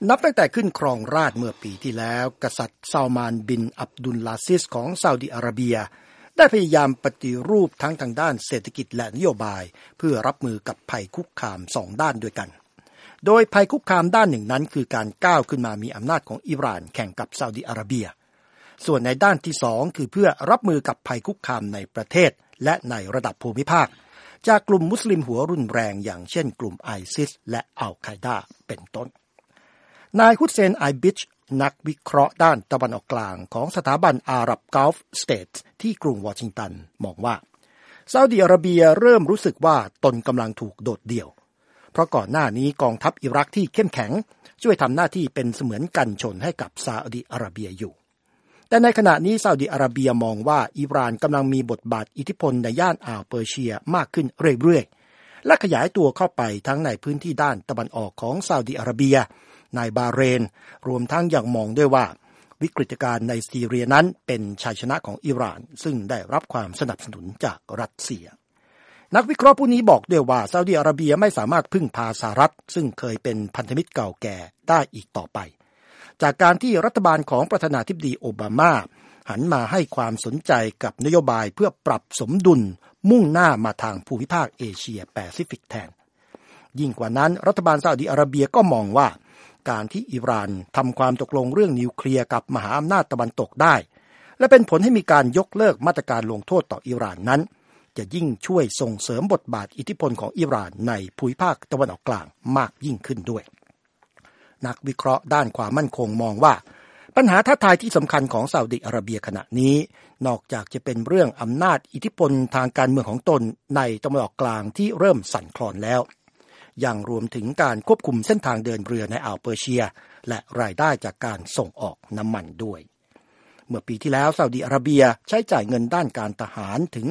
นับตั้งแต่ขึ้นครองราชย์เมื่อปีที่แล้วกษัตริย์ซาลมานบินอับดุลลาซิสของซาอุดิอาระเบียได้พยายามปฏิรูปทั้งทางด้านเศรษฐกิจและนโยบายเพื่อรับมือกับภัยคุกคาม2ด้านด้วยกันโดยภัยคุกคามด้านหนึ่งนั้นคือการก้าวขึ้นมามีอำนาจของอิหร่านแข่งกับซาอุดิอาระเบียส่วนในด้านที่2คือเพื่อรับมือกับภัยคุกคามในประเทศและในระดับภูมิภาคจากกลุ่มมุสลิมหัวรุนแรงอย่างเช่นกลุ่มไอซิสและอัลไคดาเป็นต้นนายฮุสเซนไอบิชนักวิเคราะห์ด้านตะวันออกกลางของสถาบันอาหรับกัลฟสเตทที่กรุงวอชิงตันมองว่าซาอุดิอาระเบียเริ่มรู้สึกว่าตนกำลังถูกโดดเดี่ยวเพราะก่อนหน้านี้กองทัพอิรักที่เข้มแข็งช่วยทำหน้าที่เป็นเสมือนกันชนให้กับซาอุดิอาระเบียอยู่แต่ในขณะนี้ซาอุดิอาระเบียมองว่าอิหร่านกำลังมีบทบาทอิทธิพลในย่านอ่าวเปอร์เซียมากขึ้นเรื่อยๆและขยายตัวเข้าไปทั้งในพื้นที่ด้านตะวันออกของซาอุดิอาระเบียในบาห์เรนรวมทั้งยังมองด้วยว่าวิกฤตการณ์ในซีเรียนั้นเป็นชัยชนะของอิหร่านซึ่งได้รับความสนับสนุนจากรัสเซียนักวิเคราะห์ผู้นี้บอกด้วยว่าซาอุดิอาระเบียไม่สามารถพึ่งพาสหรัฐซึ่งเคยเป็นพันธมิตรเก่าแก่ได้อีกต่อไปจากการที่รัฐบาลของประธานาธิบดีโอบามาหันมาให้ความสนใจกับนโยบายเพื่อปรับสมดุลมุ่งหน้ามาทางภูมิภาคเอเชียแปซิฟิกแทนยิ่งกว่านั้นรัฐบาลซาอุดิอาระเบียก็มองว่าการที่อิหร่านทำความตกลงเรื่องนิวเคลียร์กับมหาอำนาจตะวันตกได้และเป็นผลให้มีการยกเลิกมาตรการลงโทษต่ออิหร่านนั้นจะยิ่งช่วยส่งเสริมบทบาทอิทธิพลของอิหร่านในภูมิภาคตะวันออกกลางมากยิ่งขึ้นด้วยนักวิเคราะห์ด้านความมั่นคงมองว่าปัญหาท้าทายที่สำคัญของซาอุดิอาระเบียขณะนี้นอกจากจะเป็นเรื่องอำนาจอิทธิพลทางการเมืองของตนในตะวันออกกลางที่เริ่มสั่นคลอนแล้วยังรวมถึงการควบคุมเส้นทางเดินเรือในอ่าวเปอร์เซียและรายได้จากการส่งออกน้ำมันด้วยเมื่อปีที่แล้วซาอุดิอาระเบียใช้จ่ายเงินด้านการทหารถึง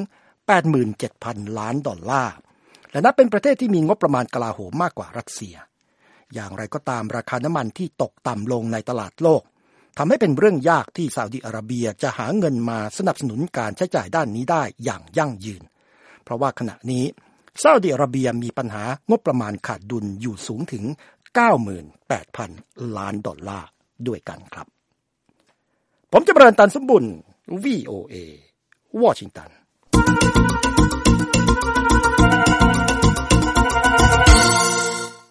87,000 ล้านดอลลาร์และนับเป็นประเทศที่มีงบประมาณกลาโหมมากกว่ารัสเซียอย่างไรก็ตามราคาน้ำมันที่ตกต่ำลงในตลาดโลกทำให้เป็นเรื่องยากที่ซาอุดิอาระเบียจะหาเงินมาสนับสนุนการใช้จ่ายด้านนี้ได้อย่างยั่งยืนเพราะว่าขณะนี้ซาอุดิอาระเบียมีปัญหางบประมาณขาดดุลอยู่สูงถึง 98,000 ล้านดอลลาร์ด้วยกันครับผมจะเริญตันสมบุญ VOA วอชิงตัน